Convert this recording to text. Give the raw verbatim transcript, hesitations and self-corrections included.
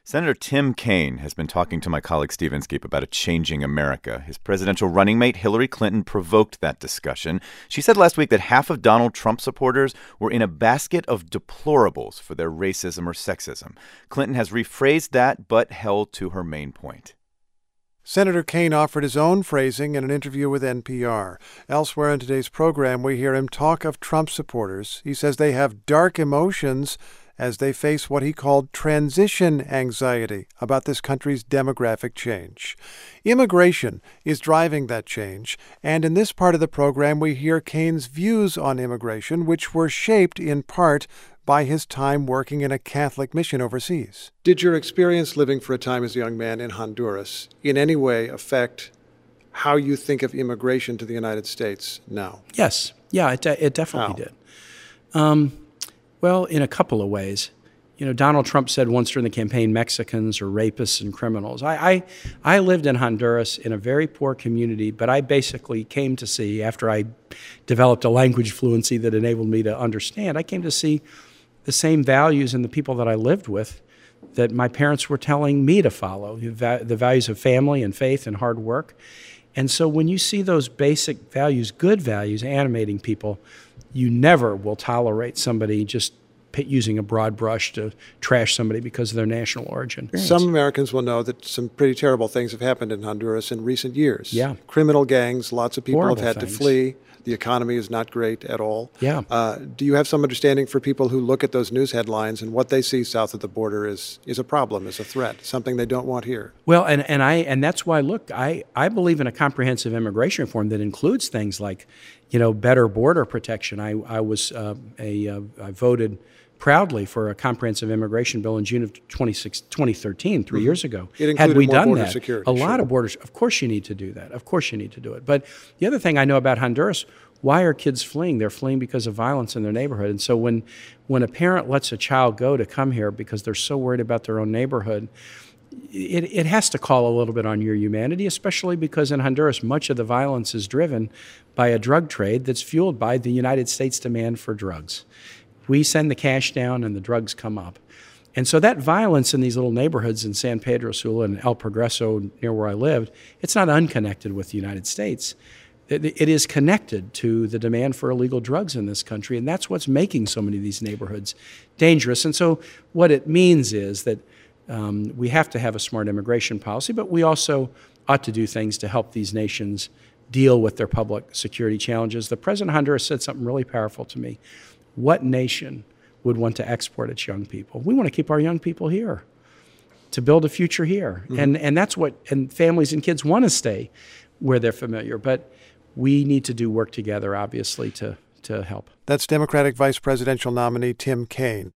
Senator Tim Kaine has been talking to my colleague Steve Inskeep about a changing America. His presidential running mate, Hillary Clinton, provoked that discussion. She said last week that half of Donald Trump supporters were in a basket of deplorables for their racism or sexism. Clinton has rephrased that, but held to her main point. Senator Kaine offered his own phrasing in an interview with N P R. Elsewhere in today's program, we hear him talk of Trump supporters. He says they have dark emotions as they face what he called transition anxiety about this country's demographic change. Immigration is driving that change, and in this part of the program we hear Kaine's views on immigration, which were shaped in part by his time working in a Catholic mission overseas. Did your experience living for a time as a young man in Honduras in any way affect how you think of immigration to the United States now? Yes. Yeah, it, de- it definitely How? did. Um, Well, in a couple of ways. You know, Donald Trump said once during the campaign, Mexicans are rapists and criminals. I, I, I lived in Honduras in a very poor community, but I basically came to see, after I developed a language fluency that enabled me to understand, I came to see the same values in the people that I lived with that my parents were telling me to follow, the values of family and faith and hard work. And so when you see those basic values, good values, animating people, you never will tolerate somebody just using a broad brush to trash somebody because of their national origin. Some Americans will know that some pretty terrible things have happened in Honduras in recent years. Yeah. Criminal gangs, lots of people Horrible have had things. to flee. The economy is not great at all. Yeah. Uh, do you have some understanding for people who look at those news headlines and what they see south of the border is is a problem, is a threat, something they don't want here? Well, and, and I and that's why, look, I, I believe in a comprehensive immigration reform that includes things like, you know, better border protection. I, I was uh, a uh, I voted proudly for a comprehensive immigration bill in June of twenty thirteen, three mm-hmm. years ago. It included Had we more done border that, security, a lot sure. of borders, of course you need to do that. Of course you need to do it. But the other thing I know about Honduras, why are kids fleeing? They're fleeing because of violence in their neighborhood. And so when, when a parent lets a child go to come here because they're so worried about their own neighborhood, It, it has to call a little bit on your humanity, especially because in Honduras, much of the violence is driven by a drug trade that's fueled by the United States demand for drugs. We send the cash down and the drugs come up. And so that violence in these little neighborhoods in San Pedro Sula and El Progreso, near where I lived, it's not unconnected with the United States. It, it is connected to the demand for illegal drugs in this country, and that's what's making so many of these neighborhoods dangerous. And so what it means is that Um, we have to have a smart immigration policy, but we also ought to do things to help these nations deal with their public security challenges. The president of Honduras said something really powerful to me. What nation would want to export its young people? We want to keep our young people here to build a future here. Mm-hmm. And and that's what, and families and kids want to stay where they're familiar. But we need to do work together, obviously, to, to help. That's Democratic Vice Presidential nominee Tim Kaine.